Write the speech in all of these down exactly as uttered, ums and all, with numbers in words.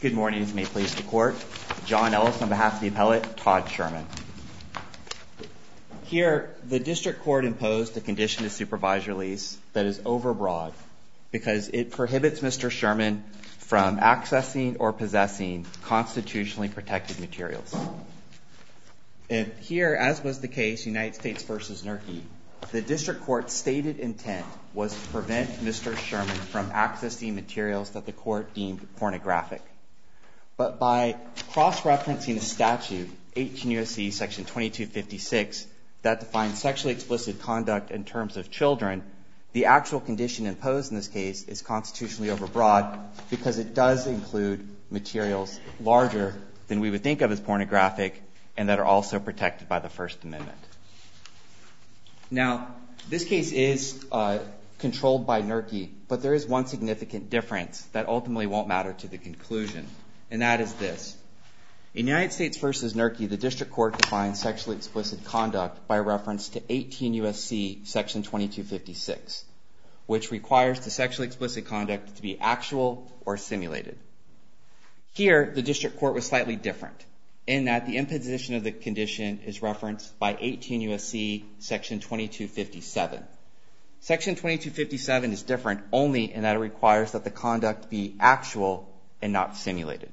Good morning, if it may please the court. John Ellis on behalf of the appellate, Todd Sherman. Here, the district court imposed a condition of supervised release that is overbroad because it prohibits Mister Sherman from accessing or possessing constitutionally protected materials. And here, as was the case, United States v. Nurki, the district court's stated intent was to prevent Mister Sherman from accessing materials that the court deemed pornographic. But by cross-referencing a statute, eighteen U S C section twenty-two fifty-six, that defines sexually explicit conduct in terms of children, the actual condition imposed in this case is constitutionally overbroad because it does include materials larger than we would think of as pornographic and that are also protected by the First Amendment. Now, this case is uh, controlled by Nurki, but there is one significant difference that ultimately won't matter to the conclusion, and that is this. In United States v. Nurki, the district court defines sexually explicit conduct by reference to eighteen U S C section twenty-two fifty-six, which requires the sexually explicit conduct to be actual or simulated. Here, the district court was slightly different in that the imposition of the condition is referenced by eighteen U S C section twenty-two fifty-seven. Section twenty-two fifty-seven is different only in that it requires that the conduct be actual and not simulated.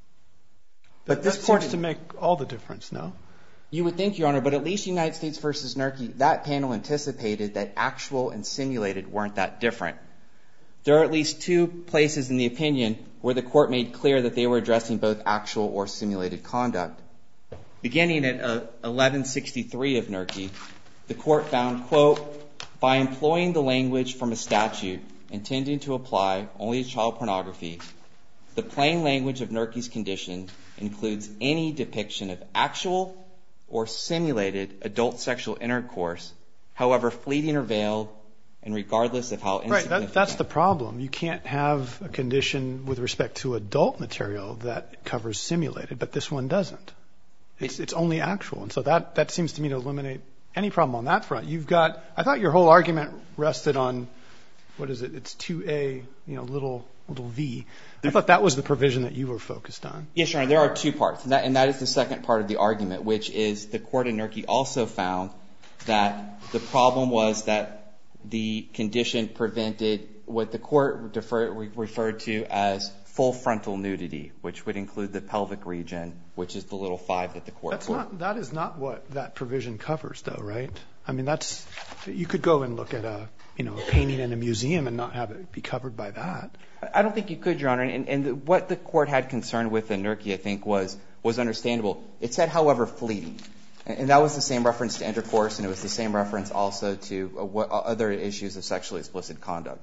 But this court seems to make all the difference, no? You would think, Your Honor, but at least United States v. Nurki, that panel anticipated that actual and simulated weren't that different. There are at least two places in the opinion where the court made clear that they were addressing both actual or simulated conduct. Beginning at uh, eleven sixty-three of Nurki, the court found, quote, by employing the language from a statute intending to apply only to child pornography, the plain language of Nurki's condition includes any depiction of actual or simulated adult sexual intercourse, however fleeting or veiled, and regardless of how insignificant. Right, that, that's the problem. You can't have a condition with respect to adult material that covers simulated, but this one doesn't. It's, it's only actual, and so that, that seems to me to eliminate any problem on that front. You've got, I thought your whole argument rested on, what is it, it's two A, you know, little little v. I thought that was the provision that you were focused on. Yes, Your Honor, there are two parts, and that, and that is the second part of the argument, which is the court in Nurki also found that the problem was that the condition prevented what the court defer, referred to as full frontal nudity, which would include the pelvic region, which is the little five that the court. That's not. That is not what that provision covers, though, right? I mean, that's. You could go and look at a, you know, a painting in a museum and not have it be covered by that. I don't think you could, Your Honor. And, and what the court had concern with in Nurki, I think, was was understandable. It said, however, fleeting. And that was the same reference to intercourse, and it was the same reference also to uh, what, uh, other issues of sexually explicit conduct.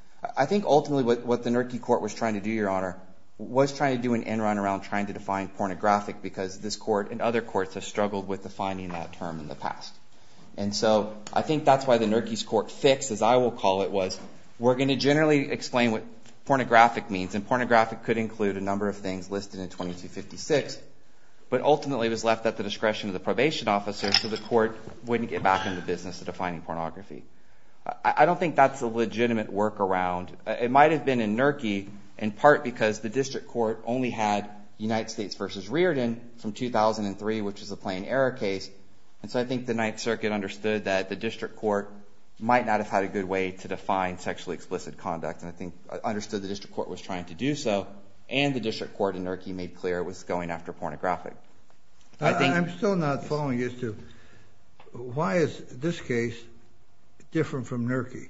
I think ultimately what, what the Nurki court was trying to do, Your Honor, was trying to do an end run around trying to define pornographic, because this court and other courts have struggled with defining that term in the past. And so I think that's why the Nurki's court fix, as I will call it, was we're going to generally explain what pornographic means, and pornographic could include a number of things listed in twenty-two fifty-six, but ultimately was left at the discretion of the probation officer, so the court wouldn't get back into the business of defining pornography. I, I don't think that's a legitimate workaround. It might have been in Nurki, in part because the district court only had United States versus Reardon from two thousand three, which was a plain error case, and so I think the Ninth Circuit understood that the district court might not have had a good way to define sexually explicit conduct, and I think understood the district court was trying to do so, and the district court in Nurki made clear it was going after pornographic. I think I'm still not following as to why is this case different from Nurki?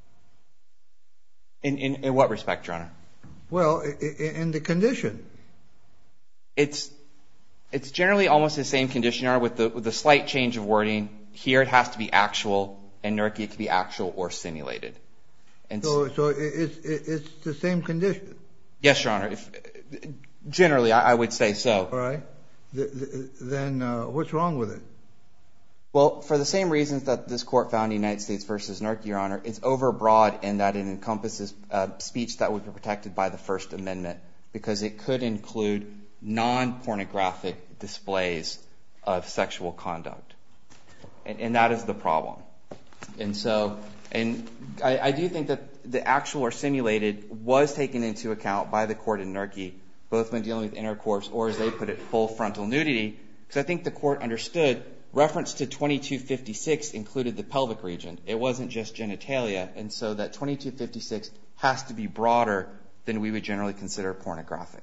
In, in, in what respect, Your Honor? Well, in, in the condition. It's it's generally almost the same condition, Your Honor, with the with the slight change of wording. Here it has to be actual. In Nurki, it can be actual or simulated. And so, so it's it's the same condition. Yes, Your Honor. If, generally, I, I would say so. All right. The, the, then uh, what's wrong with it? Well, for the same reasons that this court found in United States versus Nurki, Your Honor, it's overbroad in that it encompasses uh, speech that would be protected by the First Amendment, because it could include non-pornographic displays of sexual conduct, and, and that is the problem. And so, and I, I do think that the actual or simulated was taken into account by the court in Nurki, both when dealing with intercourse or, as they put it, full frontal nudity, because I think the court understood reference to twenty-two fifty-six included the pelvic region. It wasn't just genitalia, and so that twenty-two fifty-six has to be broader than we would generally consider pornographic.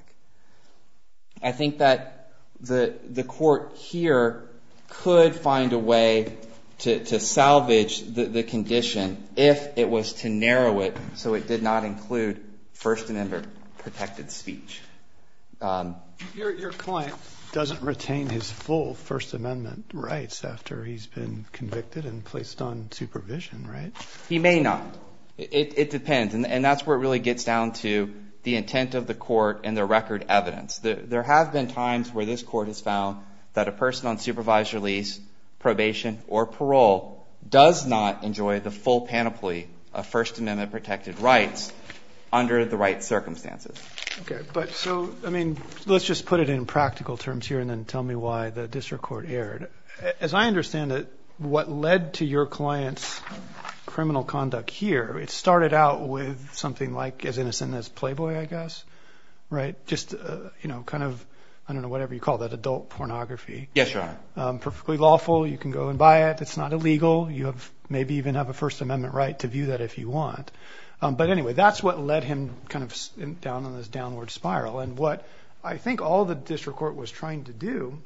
I think that the the court here could find a way to, to salvage the, the condition if it was to narrow it so it did not include First Amendment protected speech. Um, your, your client doesn't retain his full First Amendment rights after he's been convicted and placed on supervision, right? He may not. It, it depends, and, and that's where it really gets down to the intent of the court and the record evidence. There, there have been times where this court has found that a person on supervised release, probation, or parole does not enjoy the full panoply of First Amendment protected rights under the right circumstances. Okay, but so, I mean, let's just put it in practical terms here and then tell me why the district court erred. As I understand it, what led to your client's criminal conduct here, it started out with something like as innocent as Playboy, I guess, right? Just, uh, you know, kind of, I don't know, whatever you call that, adult pornography. Yes, Your Honor. Um, perfectly lawful. You can go and buy it. It's not illegal. You have maybe even have a First Amendment right to view that if you want. Um, but anyway, that's what led him kind of down on this downward spiral. And what I think all the district court was trying to do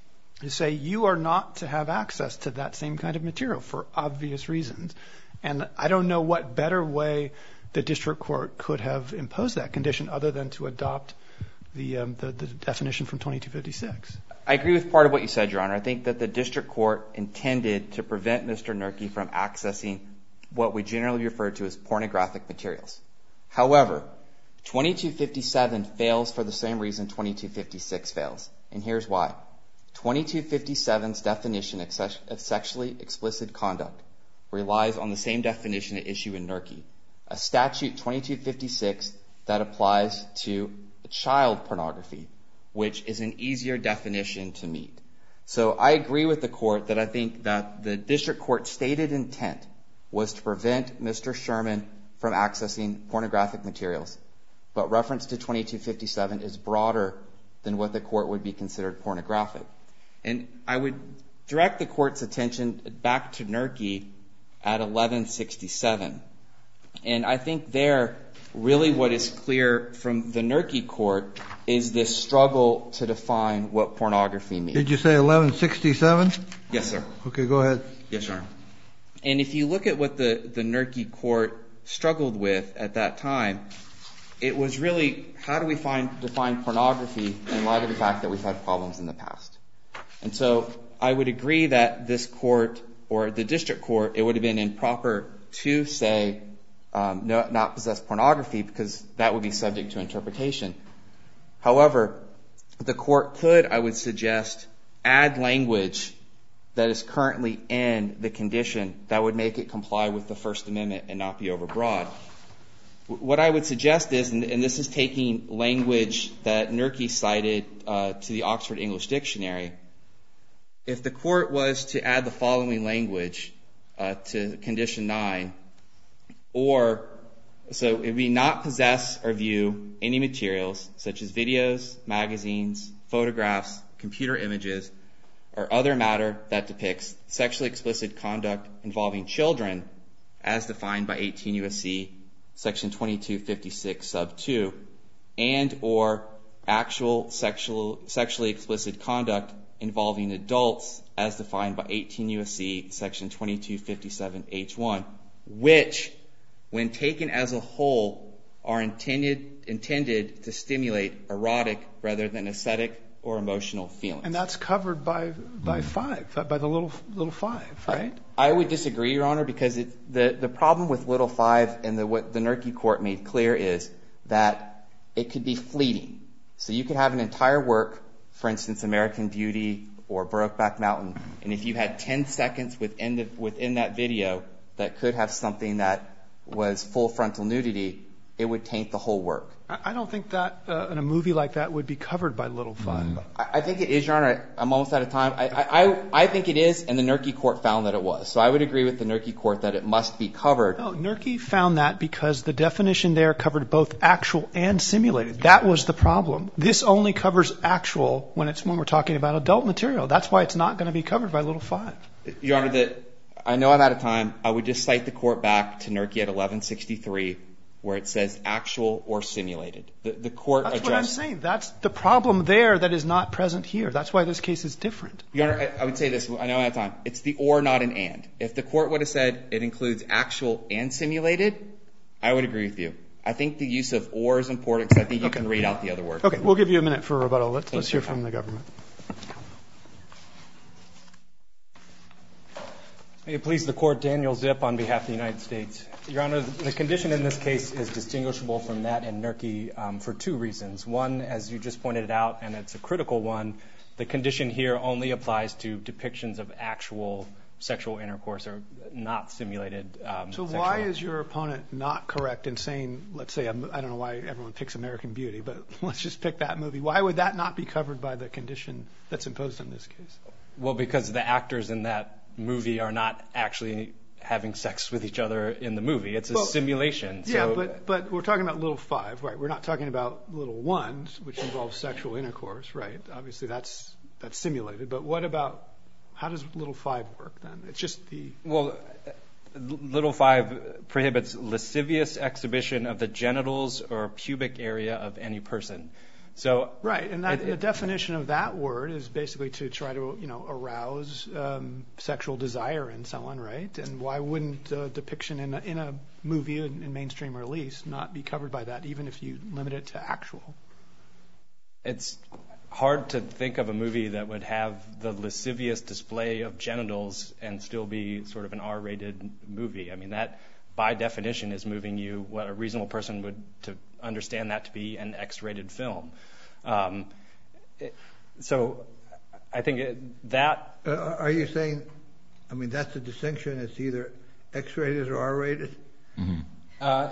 is say you are not to have access to that same kind of material for obvious reasons. And I don't know what better way the district court could have imposed that condition other than to adopt the, um, the, the definition from twenty-two fifty-six. I agree with part of what you said, Your Honor. I think that the district court intended to prevent Mister Nurki from accessing what we generally refer to as pornographic materials. However, twenty-two fifty-seven fails for the same reason twenty-two fifty-six fails. And here's why. twenty-two fifty-seven's definition of sexually explicit conduct relies on the same definition at issue in Nurki, a statute twenty-two fifty-six that applies to child pornography, which is an easier definition to meet. So I agree with the court that I think that the district court's stated intent was to prevent Mister Sherman from accessing pornographic materials. But reference to twenty-two fifty-seven is broader than what the court would be considered pornographic. And I would direct the court's attention back to Nurki at eleven sixty-seven. And I think there, really what is clear from the Nurki court is this struggle to define what pornography means. Did you say eleven sixty-seven? Yes, sir. Okay, go ahead. Yes, Your Honor. And if you look at what the, the Nurki court struggled with at that time, it was really, how do we find define pornography in light of the fact that we've had problems in the past? And so I would agree that this court, or the district court, it would have been improper to say um, no, not possess pornography, because that would be subject to interpretation. However, the court could, I would suggest, add language that is currently in the condition that would make it comply with the First Amendment and not be overbroad. What I would suggest is, and, and this is taking language that Nurki cited uh, to the Oxford English Dictionary, if the court was to add the following language uh, to Condition nine, or, so it would be not possess or view any materials such as videos, magazines, photographs, computer images, or other matter that depicts sexually explicit conduct involving children as defined by eighteen U S C Section twenty-two fifty-six sub two, and or actual sexual, sexually explicit conduct involving adults as defined by eighteen U S C Section twenty-two fifty-seven H one, which, when taken as a whole, are intended intended to stimulate erotic rather than aesthetic or emotional feelings. And that's covered by by five, by the little little five, right? I, I would disagree, Your Honor, because it, the the problem with little five and the, what the Nurki court made clear is that it could be fleeting. So you could have an entire work, for instance, American Beauty or Brokeback Mountain, and if you had ten seconds within the, within that video that could have something that was full frontal nudity, it would taint the whole work. I don't think that uh, in a movie like that would be covered by Little Five. Mm. I, I think it is, Your Honor. I'm almost out of time. I, I, I think it is, and the Nurki court found that it was. So I would agree with the Nurki court that it must be covered. No, Nurki found that because the definition there covered both actual and simulated. That was the problem. This only covers actual when it's when we're talking about adult material. That's why it's not going to be covered by Little Five. Your Honor, that I know I'm out of time. I would just cite the court back to Nurki at eleven sixty-three. Where it says actual or simulated. The, the court That's addressed... what I'm saying. That's the problem there that is not present here. That's why this case is different. Your Honor, I, I would say this. I know I'm out of time. It's the or, not an and. If the court would have said it includes actual and simulated, I would agree with you. I think the use of or is important because I think you okay. can read out the other word. Okay, we'll give you a minute for rebuttal. Let's, let's hear from the government. May it please the Court, Daniel Zip on behalf of the United States. Your Honor, the condition in this case is distinguishable from that in Nurki um, for two reasons. One, as you just pointed out, and it's a critical one, the condition here only applies to depictions of actual sexual intercourse or not simulated um, So sexual. Why is your opponent not correct in saying, let's say, I don't know why everyone picks American Beauty, but let's just pick that movie. Why would that not be covered by the condition that's imposed in this case? Well, because the actors in that movie are not actually having sex with each other in the movie. It's a well, simulation. Yeah, so but but we're talking about Little Five, right? We're not talking about Little Ones, which involves sexual intercourse, right? Obviously, that's that's simulated. But what about how does Little Five work then? It's just the well, Little Five prohibits lascivious exhibition of the genitals or pubic area of any person. So right, and that, it, the definition of that word is basically to try to, you know, arouse um, sexual desire in someone, right? And why wouldn't a depiction in a, in a movie in, in mainstream release not be covered by that, even if you limit it to actual? It's hard to think of a movie that would have the lascivious display of genitals and still be sort of an R-rated movie. I mean, that by definition is moving you what a reasonable person would to understand that to be an X-rated film. Um, it, so I think it, that... Uh, are you saying, I mean, that's the distinction, it's either X-rated or R-rated? Mm-hmm. Uh,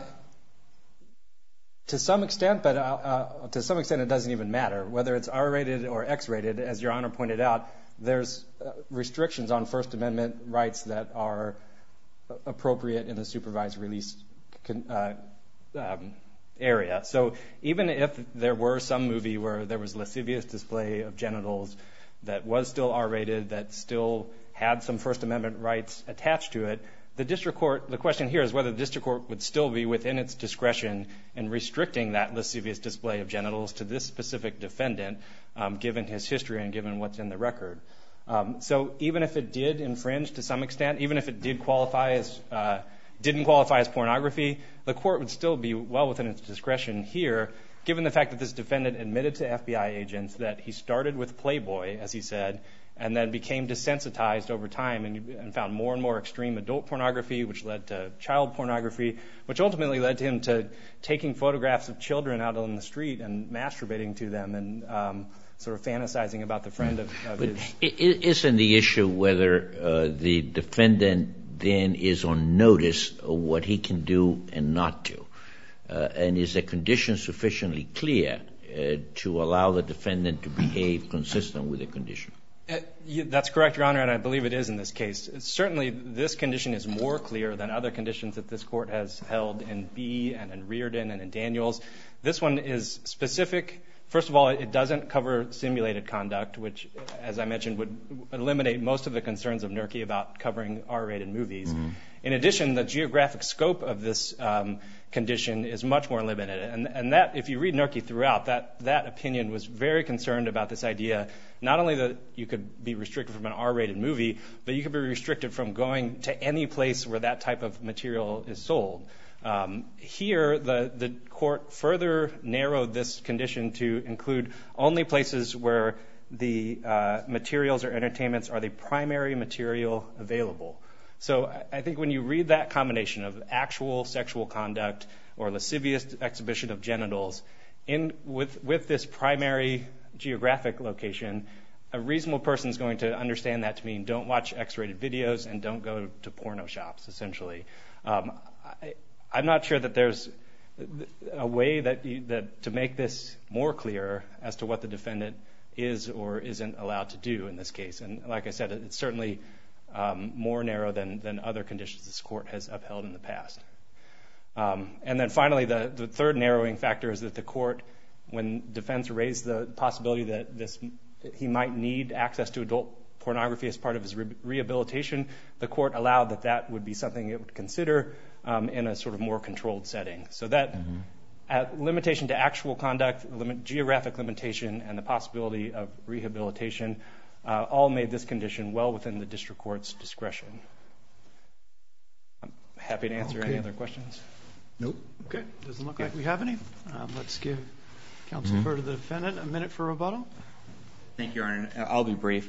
to some extent, but uh, uh, to some extent it doesn't even matter. Whether it's R-rated or X-rated, as Your Honor pointed out, there's uh, restrictions on First Amendment rights that are appropriate in the supervised release uh, um, area. So even if there were some movie where there was lascivious display of genitals that was still R-rated, that still had some First Amendment rights attached to it, the district court, the question here is whether the district court would still be within its discretion in restricting that lascivious display of genitals to this specific defendant, um, given his history and given what's in the record. Um, so even if it did infringe to some extent, even if it did qualify as uh, didn't qualify as pornography, the court would still be well within its discretion here, given the fact that this defendant admitted to F B I agents that he started with Playboy, as he said, and then became desensitized over time and, and found more and more extreme adult pornography, which led to child pornography, which ultimately led to him to taking photographs of children out on the street and masturbating to them and um, sort of fantasizing about the friend of, of but his... Isn't the issue whether uh, the defendant then is on notice of what he can do and not do? Uh, and is the condition sufficiently clear uh, to allow the defendant to behave consistent with the condition? Uh, you, that's correct, Your Honor, and I believe it is in this case. Certainly, this condition is more clear than other conditions that this court has held in B and in Reardon and in Daniels. This one is specific. First of all, it doesn't cover simulated conduct, which, as I mentioned, would eliminate most of the concerns of Nurki about covering R-rated movies. Mm-hmm. In addition, the geographic scope of this um, condition is much more limited. And, and that, if you read Nurki throughout, that, that opinion was very concerned about this idea, not only that you could be restricted from an R-rated movie, but you could be restricted from going to any place where that type of material is sold. Um, here, the, the court further narrowed this condition to include only places where the uh, materials or entertainments are the primary material available. So I think when you read that combination of actual sexual conduct or lascivious exhibition of genitals in with, with this primary geographic location, a reasonable person is going to understand that to mean don't watch X-rated videos and don't go to porno shops, essentially. Um, I, I'm not sure that there's a way that, you, that to make this more clear as to what the defendant is or isn't allowed to do in this case. And like I said, it's certainly um, more narrow than, than other conditions this court has upheld in the past. Um, and then finally, the, the third narrowing factor is that the court, when defense raised the possibility that this he might need access to adult pornography as part of his re- rehabilitation, the court allowed that that would be something it would consider um, in a sort of more controlled setting. So that mm-hmm. at limitation to actual conduct, limit, geographic limitation, and the possibility of rehabilitation uh, all made this condition well within the district court's discretion. I'm happy to answer okay. any other questions. Nope. Okay. Doesn't look yeah. like we have any. Um, let's give counsel mm-hmm. for the defendant a minute for rebuttal. Thank you, Your Honor. I'll be brief.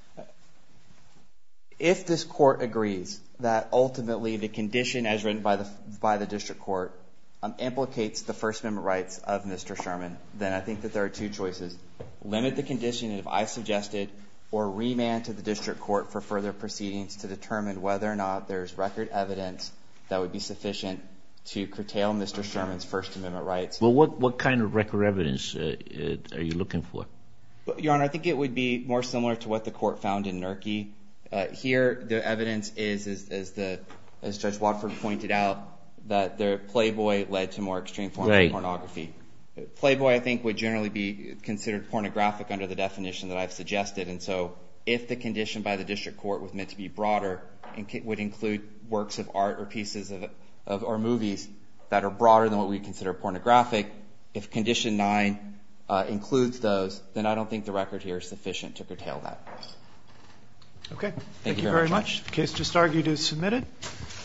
If this court agrees that ultimately the condition as written by the by the district court um, implicates the First Amendment rights of Mister Sherman, then I think that there are two choices. Limit the condition, if I suggested, or remand to the district court for further proceedings to determine whether or not there's record evidence that would be sufficient to curtail Mister Sherman's First Amendment rights. Well, what, what kind of record evidence uh, uh, are you looking for? Your Honor, I think it would be more similar to what the court found in Nurki. Uh, here, the evidence is, is, is the, as Judge Watford pointed out, that the Playboy led to more extreme forms right. of pornography. Playboy, I think, would generally be considered pornographic under the definition that I've suggested, and so if the condition by the district court was meant to be broader and would include works of art or pieces of, of or movies that are broader than what we consider pornographic, if condition nine uh, includes those, then I don't think the record here is sufficient to curtail that. Okay. Thank, Thank you very very much. much. The case just argued is submitted.